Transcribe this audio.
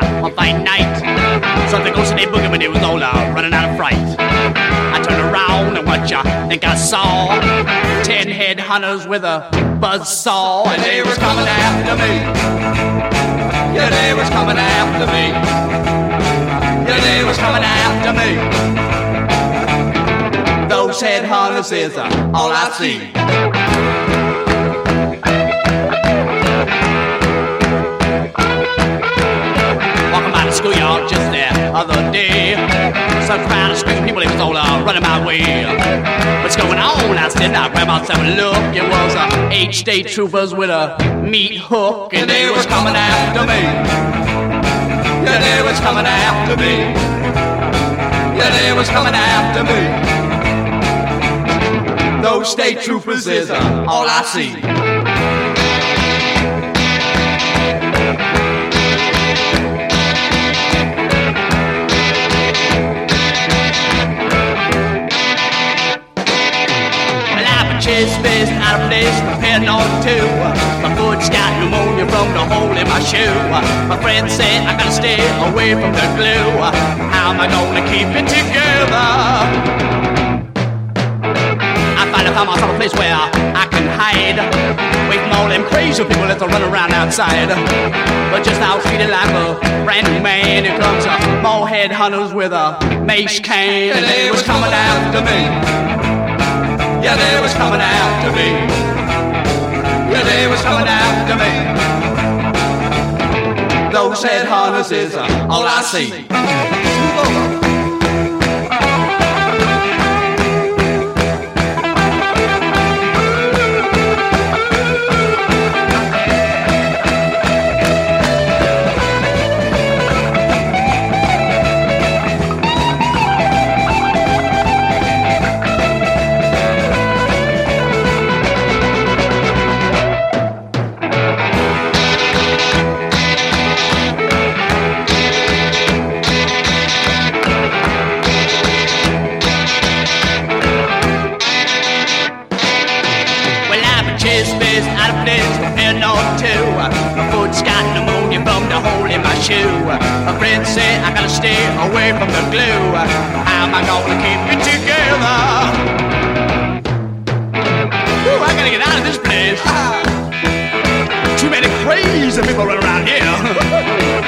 one fine night. Something goes to their boogie when they was all running out of fright. I turned around and what you think I saw? 10 headhunters with a buzzsaw, and they was coming after me. Yeah, they was coming after me. Yeah, they was coming after me. Those headhunters is all I see. Walking by the schoolyard just the other day, some crowd of screaming people, they was all running my way. What's going on? I said, I grabbed myself a look. It was 8 state troopers with a meat hook, and they was coming after me. Yeah, they was coming after me. Yeah, they was coming after me. Those state troopers is all I see. Chest-faced, out of place, prepared not to. My foot's got pneumonia from the hole in my shoe. My friend said I gotta stay away from the glue. How am I gonna keep it together? I finally found myself a place where I can hide, wait from all them crazy people that run around outside. But just now I was feeling like a brand new man. Here comes more headhunters with a mace cane, and they was coming after me. Yeah, they was coming after me. Yeah, they was coming after me. Those headhunters is all I see. Out of place, prepared not to. My foot's got pneumonia from the hole in my shoe. My friend said I gotta stay away from the glue. How am I gonna keep it together? Ooh, I gotta get out of this place. Too many crazy people running around here.